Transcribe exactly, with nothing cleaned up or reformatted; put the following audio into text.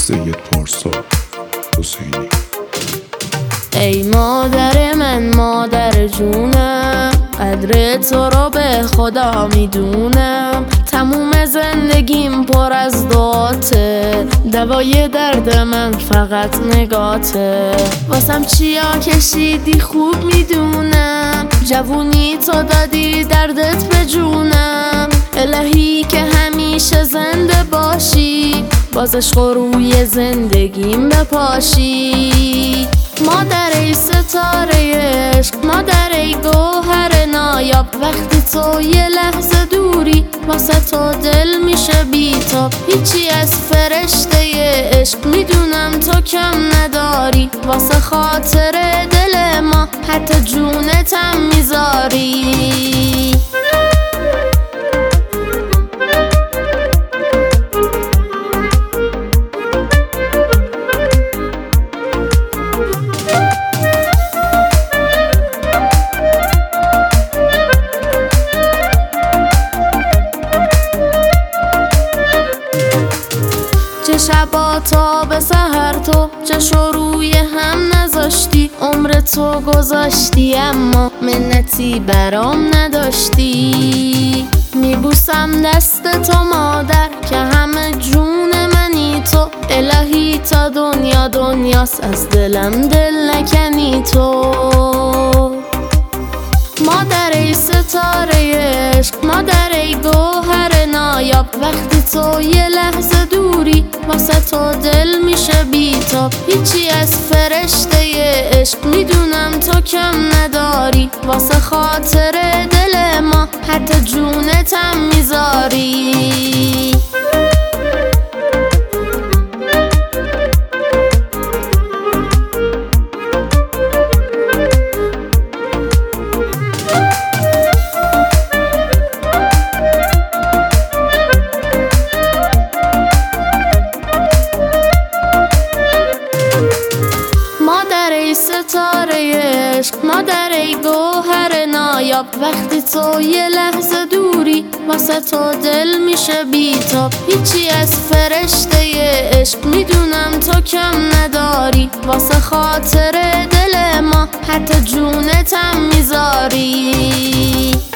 سید پارسا حسینی. ای مادر من، مادر جونم، قدر تو رو به خدا میدونم. تموم زندگیم پر از دعاته، دوای درد من فقط نگاته. واسم چیا کشیدی خوب میدونم، جوونی تو دادی دردت به جونم. الهی که همیشه زنده باشی، باز عشق روی زندگیم بپاشی. مادر ای ستاره عشق، مادر ای گوهر نایاب، وقتی تو یه لحظه دوری واسه تو دل میشه بیتاب. هیچی از فرشته عشق میدونم تو کم نداری، واسه خاطر دل ما حتی جونتم میذاری. چه شبا تا به سحر تو چشو روی هم نذاشتی، عمر تو گذاشتی اما منتی برام نداشتی. میبوسم دست تو مادر که همه جون منی تو، الهی تا دنیا دنیاست از دلم دل نکنی تو. مادر ای ستاره عشق، مادر ای گوهر نایاب، وقتی تو یه لحظه دوری واسه تو دل میشه بیتاب. هیچی از فرشته عشق میدونم تو کم نداری، واسه خاطر دل ما حتی جونتم میذاری. ستاره عشق، مادر ای گوهر نایاب، وقتی تو یه لحظه دوری واسه تو دل میشه بیتاب. هیچی از فرشته عشق میدونم تو کم نداری، واسه خاطر دل ما حتی جونتم میذاری.